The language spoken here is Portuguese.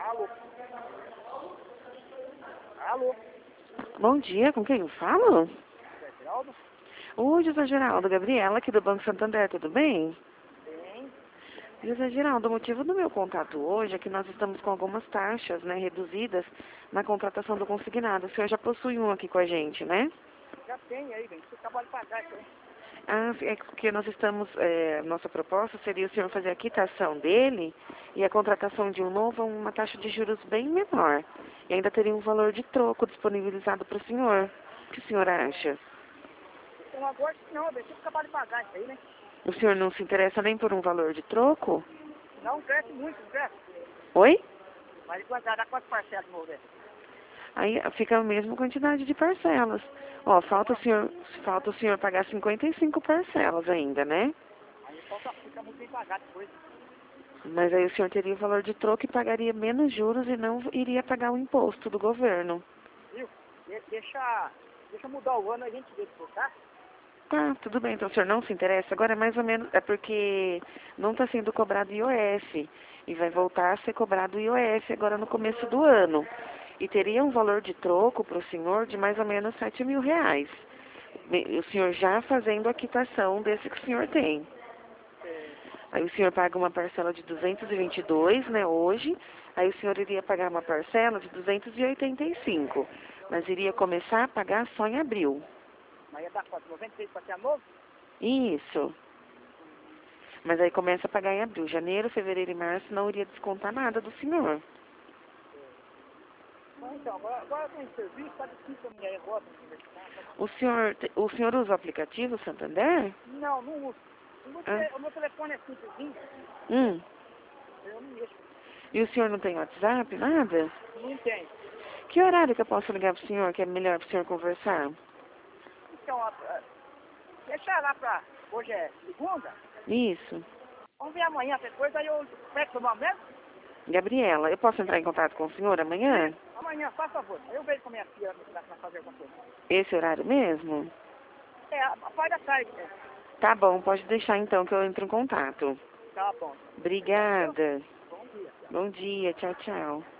Alô? Alô? Bom dia, com quem eu falo? É Geraldo? Oi, José Geraldo, Gabriela aqui do Banco Santander, tudo bem? Bem. José Geraldo, o motivo do meu contato hoje é que nós estamos com algumas taxas, né, reduzidas na contratação do consignado. O senhor já possui um aqui com a gente, né? Já tem aí, bem. Você acabou de pagar isso aí. Ah, é porque nós estamos, nossa proposta seria o senhor fazer a quitação dele e a contratação de um novo a uma taxa de juros bem menor. E ainda teria um valor de troco disponibilizado para o senhor. O que o senhor acha? Então agora não, bem. Você acabou de pagar isso aí, né? O senhor não se interessa nem por um valor de troco? Não cresce muito, não cresce. Oi? Mas quando dá quantas parcelas de novo, velho? Aí fica a mesma quantidade de parcelas. Ó, falta o senhor pagar 55 parcelas ainda, né? Aí falta fica muito bem pagado depois. Mas aí o senhor teria o valor de troco e pagaria menos juros e não iria pagar o imposto do governo. Viu? Deixa mudar o ano, a gente vê depois, tá? Tá, tudo bem, então o senhor não se interessa. Agora é mais ou menos, é porque não está sendo cobrado IOF e vai voltar a ser cobrado IOF agora no começo do ano. E teria um valor de troco para o senhor de mais ou menos R$ 7.000. O senhor já fazendo a quitação desse que o senhor tem. É, Aí o senhor paga uma parcela de 222, né, hoje. Aí o senhor iria pagar uma parcela de 285. Mas iria começar a pagar só em abril. mas ia dar quanto? 96 para ser novo? Isso. Mas aí começa a pagar em abril. Janeiro, fevereiro e março não iria descontar nada do senhor. Não, então, agora tem serviço, tá difícil pra mim aí agora pra conversar. O senhor usa o aplicativo Santander? Não, não uso. Ah, O meu telefone é simplesinho, hum. eu não mexo. E o senhor não tem WhatsApp, nada? Não tem. Que horário que eu posso ligar pro senhor, que é melhor pro senhor conversar? Então, deixa lá pra... Hoje é segunda. Isso. Vamos ver amanhã, depois aí eu pego o nome mesmo. Gabriela, eu posso entrar em contato com o senhor amanhã? Amanhã, faz favor. Eu vejo com a minha filha pra fazer alguma coisa. Esse horário mesmo? É, a parte da tarde. É. Tá bom, pode deixar então que eu entro em contato. Tá bom. Obrigado, viu? Obrigada. Bom dia. Bom dia, tchau, tchau.